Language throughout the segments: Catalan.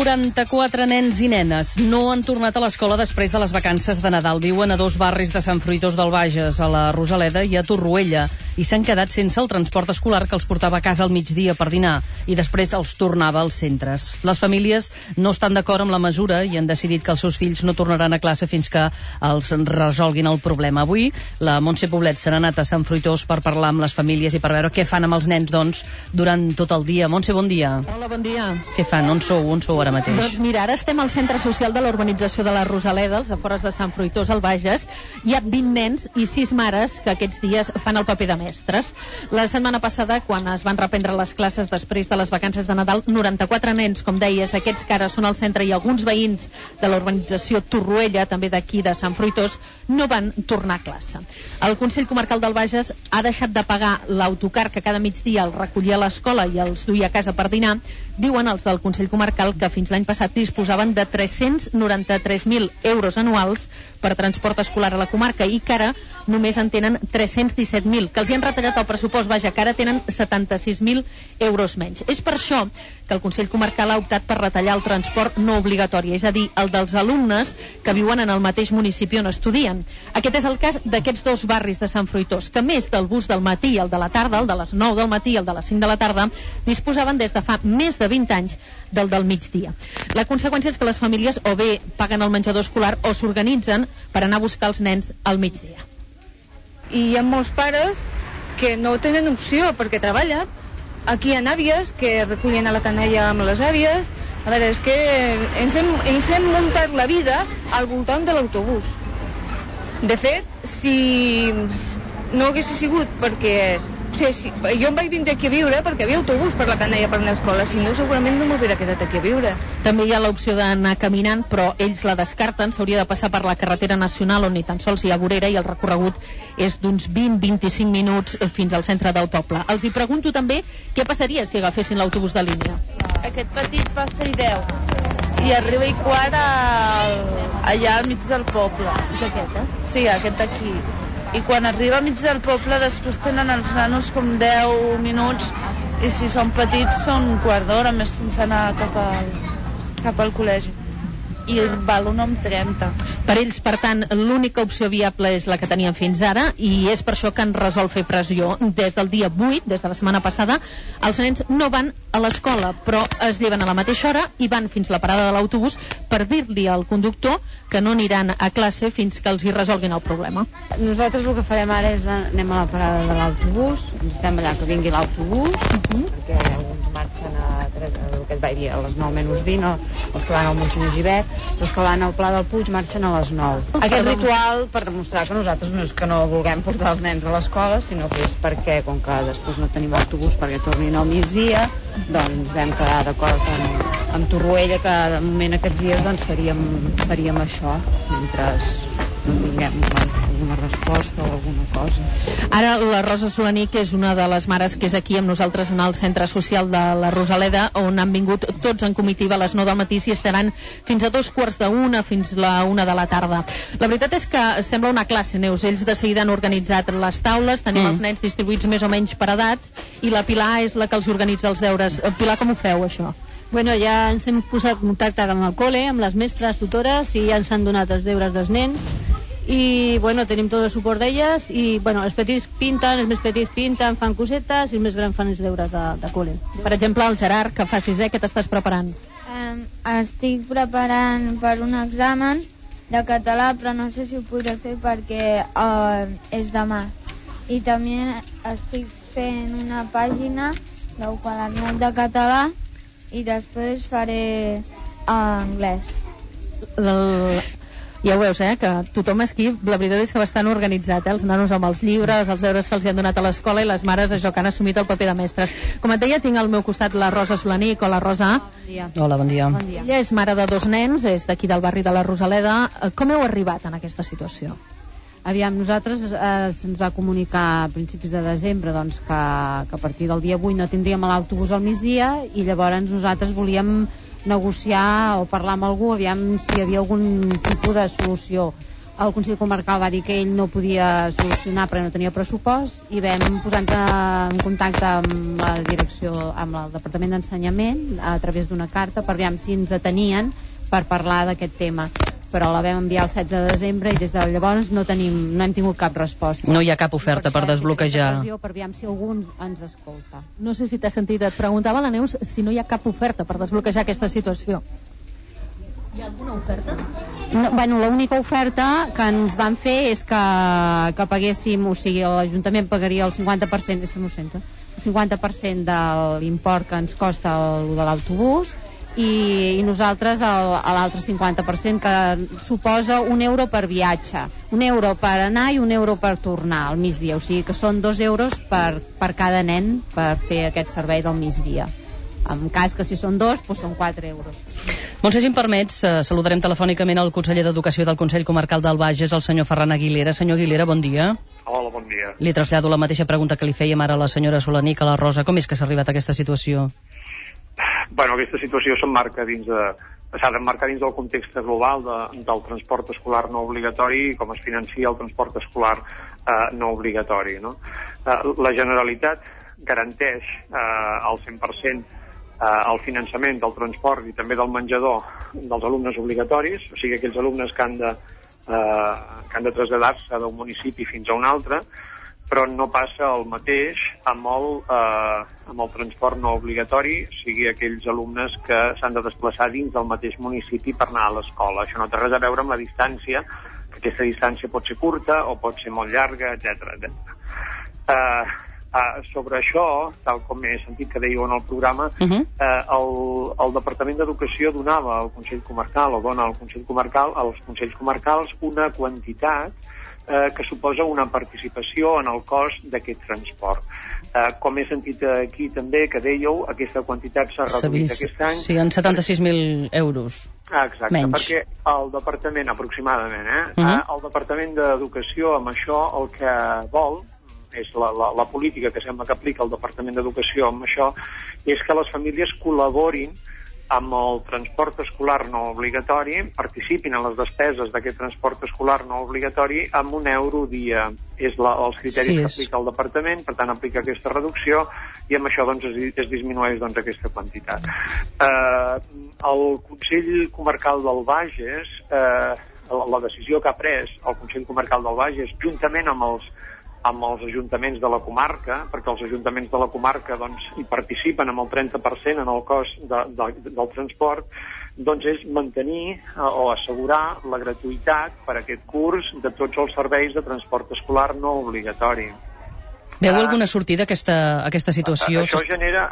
94 nens i nenes no han tornat a l'escola després de les vacances de Nadal. Viuen a dos barris de Sant Fruitós del Bages, a la Rosaleda i a Torroella, i s'han quedat sense el transport escolar que els portava a casa al migdia per dinar i després els tornava als centres. Les famílies no estan d'acord amb la mesura i han decidit que els seus fills no tornaran a classe fins que els resolguin el problema. Avui la Montse Poblet se n'ha anat a Sant Fruitós per parlar amb les famílies i per veure què fan amb els nens, doncs, durant tot el dia. Montse, bon dia. Hola, bon dia. Què fan? On sou ara mateix? Doncs mira, ara estem al centre social de la urbanització de la Rosaleda, als afores de Sant Fruitós, al Bages. Hi ha 20 nens i 6 mares que aquests dies fan el paper de mestres. La setmana passada, quan es van reprendre les classes després de les vacances de Nadal, 94 nens, com deies, aquests que ara són al centre, i alguns veïns de la urbanització Torroella, també d'aquí de Sant Fruitós, no van tornar a classe. El Consell Comarcal del Bages ha deixat de pagar l'autocar que cada migdia els recollia a l'escola i els duia a casa per dinar. Diuen els del Consell Comarcal que fins l'any passat disposaven de 393.000 euros anuals per transport escolar a la comarca i que ara només en tenen 317.000, que els hi han retallat el pressupost, vaja, que ara tenen 76.000 euros menys. És per això que el Consell Comarcal ha optat per retallar el transport no obligatori, és a dir, el dels alumnes que viuen en el mateix municipi on estudien. Aquest és el cas d'aquests dos barris de Sant Fruitós, que a més del bus del matí i el de la tarda, el de les 9 del matí i el de les 5 de la tarda, disposaven des de fa més de 20 anys del migdia. La conseqüència és que les famílies o bé paguen el menjador escolar o s'organitzen per anar a buscar els nens al migdia. I hi ha molts pares que no tenen opció perquè treballen. Aquí hi ha àvies que recullen a la canalla amb les àvies. A veure, és que ens hem muntat la vida al voltant de l'autobús. De fet, si no hagués sigut perquè... jo em vaig vindre aquí a viure perquè havia autobús per la canalla per anar a l'escola, si no segurament no m'hubiera quedat aquí a viure. També hi ha l'opció d'anar caminant, però ells la descarten. S'hauria de passar per la carretera nacional on ni tan sols hi ha vorera i el recorregut és d'uns 20-25 minuts fins al centre del poble. Els hi pregunto també què passaria si agafessin l'autobús de línia. Aquest petit passa i 10 i arriba i quart allà al mig del poble. És aquest, eh? Sí, aquest d'aquí. I quan arriba al mig del poble després tenen els nanos com 10 minuts i si són petits són un quart d'hora més fins a anar cap al col·legi. I val un amb 30. Per ells, per tant, l'única opció viable és la que tenien fins ara i és per això que han resolt fer pressió. Des del dia 8, des de la setmana passada, els nens no van a l'escola, però es lleven a la mateixa hora i van fins a la parada de l'autobús per dir-li al conductor que no aniran a classe fins que els hi resolguin el problema. Nosaltres el que farem ara és anem a la parada de l'autobús, estem allà que vingui l'autobús, perquè alguns marxen el que et vaig dir, a les 9 menys 20, els que van al Montseny Gibert, els que van al Pla del Puig marxen a les 9. Aquest ritual per demostrar que nosaltres no és que no vulguem portar els nens a l'escola, sinó que és perquè, com que després no tenim autobús perquè tornin al migdia, doncs vam quedar d'acord amb Torroella que de moment aquests dies doncs faríem això mentre no tinguem alguna resposta o alguna cosa. Ara la Rosa Solaní, que és una de les mares que és aquí amb nosaltres en el centre social de la Rosaleda, on han vingut tots en comitiva a les 9 del matí i estaran fins a 2:45 fins la 1 de la tarda. La veritat és que sembla una classe, Neus. Ells de seguida han organitzat les taules, tenim els nens distribuïts més o menys per edats i la Pilar és la que els organitza els deures. Pilar, com ho feu, això? Bueno, ja ens hem posat en contacte amb el col·le, amb les mestres, tutores, i ja ens han donat els deures dels nens. I, bueno, tenim tot el suport d'elles i, bueno, els petits pinten, els més petits pinten, fan cosetes i els més grans fan els deures de col·le. Per exemple, el Gerard, que fa 6è, què t'estàs preparant? Estic preparant per un examen de català, però no sé si ho podré fer perquè és demà. I també estic fent una pàgina del quadernet de català i després faré anglès. Ja ho veus, que tothom aquí, la veritat és que bastant organitzat, els nanos amb els llibres, els deures que els han donat a l'escola i les mares això que han assumit el paper de mestres. Com et deia, tinc al meu costat la Rosa Solaní. Hola, Rosa. Bon dia. Hola, bon dia. Bon dia. Ella és mare de 2 nens, és d'aquí del barri de la Rosaleda. Com heu arribat en aquesta situació? Aviam, nosaltres se'ns va comunicar a principis de desembre doncs, que a partir del dia 8 no tindríem l'autobús al migdia i llavors nosaltres volíem negociar o parlar amb algú, aviam si hi havia algun tipus de solució. el Consell Comarcal va dir que ell no podia solucionar perquè no tenia pressupost, i vam posar-nos en contacte amb la direcció, amb el Departament d'Ensenyament a través d'una carta per veure si ens atenien per parlar d'aquest tema, però la vam enviar el 16 de desembre i des de llavors no hem tingut cap resposta. No hi ha cap oferta per desbloquejar. Per veure si algú ens escolta. No sé si t'has sentit, et preguntava la Neus si no hi ha cap oferta per desbloquejar aquesta situació. Hi ha alguna oferta? No, bueno, l'única oferta que ens van fer és que paguéssim, o sigui, l'Ajuntament pagaria el 50%, és que no ho sento, el 50% de l'import que ens costa el de l'autobús, i nosaltres l'altre 50%, que suposa €1 per viatge, €1 per anar i €1 per tornar al migdia, o sigui que són €2 per cada nen per fer aquest servei del migdia. En cas que si són dos, doncs són €4. Montse, si em permets, saludarem telefònicament el conseller d'Educació del Consell Comarcal del Bages, el senyor Ferran Aguilera. Senyor Aguilera, bon dia. Hola, bon dia. Li trasllado la mateixa pregunta que li fèiem ara a la senyora Solaní, que a la Rosa. Com és que s'ha arribat a aquesta situació? Bueno, aquesta situació s'ha d'emmarcar dins del context global del transport escolar no obligatori i com es financia el transport escolar no obligatori, no? La Generalitat garanteix al 100% el finançament del transport i també del menjador dels alumnes obligatoris, o sigui, aquells alumnes que han de traslladar-se d'un municipi fins a un altre, però no passa el mateix amb el transport no obligatori, o sigui, aquells alumnes que s'han de desplaçar dins del mateix municipi per anar a l'escola. Això no té res a veure amb la distància, que aquesta distància pot ser curta o pot ser molt llarga, etc. Sobre això, tal com he sentit que dèieu en el programa, el Departament d'Educació donava al Consell Comarcal, o dona al Consell Comarcal, als Consells Comarcals, una quantitat que suposa una participació en el cost d'aquest transport. Com he sentit aquí també que dèieu, aquesta quantitat s'ha reduït aquest any. Sí, en 76.000 euros. Exacte, menys. Perquè el Departament, aproximadament, el Departament d'Educació amb això el que vol, és la política que sembla que aplica el Departament d'Educació amb això, és que les famílies col·laborin amb el transport escolar no obligatori, participin en les despeses d'aquest transport escolar no obligatori amb €1 dia. És els criteris que aplica el Departament, per tant aplica aquesta reducció i amb això doncs, es disminueix aquesta quantitat. El Consell Comarcal del Bages, la decisió que ha pres el Consell Comarcal del Bages, juntament amb els ajuntaments de la comarca, perquè els ajuntaments de la comarca doncs, hi participen amb el 30% en el cost del transport, doncs és mantenir o assegurar la gratuïtat per aquest curs de tots els serveis de transport escolar no obligatori. Veu alguna sortida a aquesta situació? Això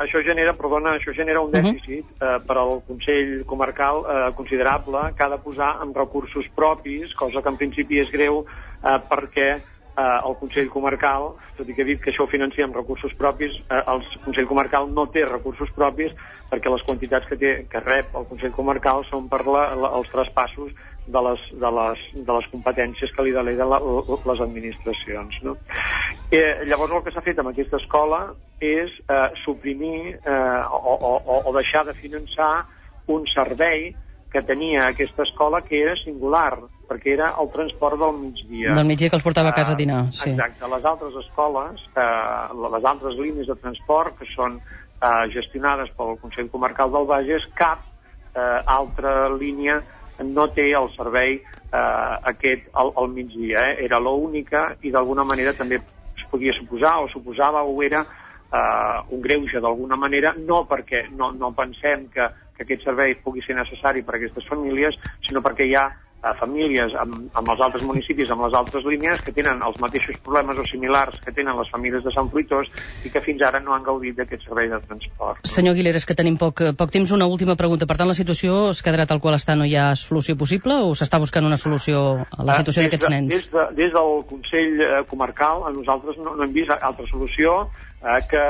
genera un dèficit per al Consell Comarcal considerable, que ha de posar en recursos propis, cosa que en principi és greu perquè el Consell Comarcal, tot i que he dit que això ho financia amb recursos propis, el Consell Comarcal no té recursos propis perquè les quantitats que rep el Consell Comarcal són per els traspassos de les competències que li deleguen les administracions. No? Llavors el que s'ha fet amb aquesta escola és suprimir o deixar de finançar un servei que tenia aquesta escola que era singular, perquè era el transport del migdia. Del migdia que els portava a casa a dinar, sí. Exacte. Les altres escoles, les altres línies de transport que són gestionades pel Consell Comarcal del Bages, cap altra línia no té el servei aquest al migdia. Era l'única i d'alguna manera també es podia suposar o suposava o era un greuge d'alguna manera, no perquè no pensem que aquest servei pugui ser necessari per a aquestes famílies, sinó perquè hi ha famílies amb els altres municipis, amb les altres línies, que tenen els mateixos problemes o similars que tenen les famílies de Sant Fruitós i que fins ara no han gaudit d'aquest servei de transport. Senyor Aguilera, és que tenim poc temps. Una última pregunta. Per tant, la situació es quedarà tal qual està? No hi ha solució possible o s'està buscant una solució a la situació d'aquests nens? Des del Consell Comarcal, a nosaltres no hem vist altra solució que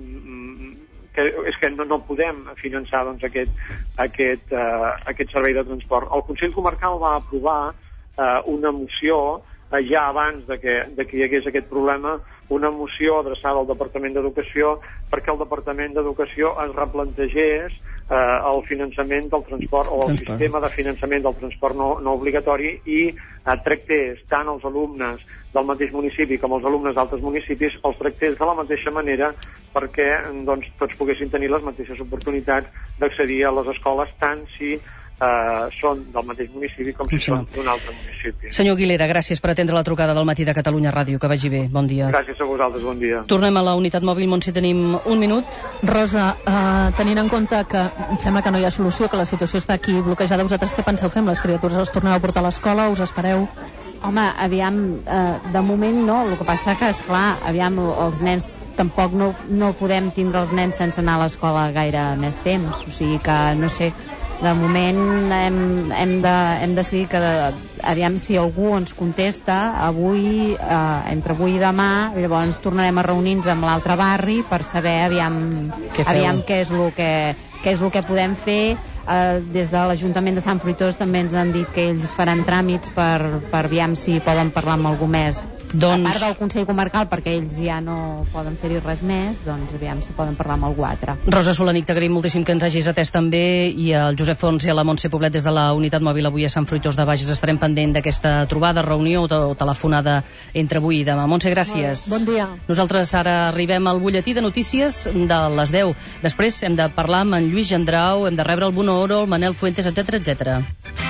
és que no podem finançar doncs, aquest servei de transport. El Consell Comarcal va aprovar una moció ja abans de que hi hagués aquest problema una moció adreçada al Departament d'Educació perquè el Departament d'Educació es replantegés el finançament del transport o el sistema de finançament del transport no obligatori i tractés tant els alumnes del mateix municipi com els alumnes d'altres municipis, els tractés de la mateixa manera perquè doncs, tots poguessin tenir les mateixes oportunitats d'accedir a les escoles, tant si són del mateix municipi com si són d'un altre municipi. Senyor Aguilera, gràcies per atendre la trucada del matí de Catalunya Ràdio. Que vagi bé. Bon dia. Gràcies a vosaltres. Bon dia. Tornem a la unitat mòbil. Montse, tenim un minut. Rosa, tenint en compte que em sembla que no hi ha solució, que la situació està aquí bloquejada, vosaltres què penseu fer amb les criatures? Les torneu a portar a l'escola? Us espereu? Home, aviam, de moment no, el que passa que, esclar, aviam, els nens tampoc no podem tindre els nens sense anar a l'escola gaire més temps, o sigui que, no sé, de moment hem decidit que aviam si algú ens contesta avui, entre avui i demà, llavors tornarem a reunir-nos amb l'altre barri per saber aviam què és el que podem fer. Des de l'Ajuntament de Sant Fruitós també ens han dit que ells faran tràmits per aviam si poden parlar amb algú més. A part del Consell Comarcal, perquè ells ja no poden fer-hi res més, doncs aviam si poden parlar amb algú altre. Rosa Solanic, t'agraïm moltíssim que ens hagis atès també, i al Josep Fons i a la Montse Poblet des de la unitat mòbil avui a Sant Fruitós de Bages. Estarem pendent d'aquesta trobada, reunió o telefonada entre avui i demà. Montse, gràcies. Bon dia. Nosaltres ara arribem al butlletí de notícies de les 10. Després hem de parlar amb en Lluís Gendrau, hem de rebre el Bono Oro, el Manel Fuentes, etc.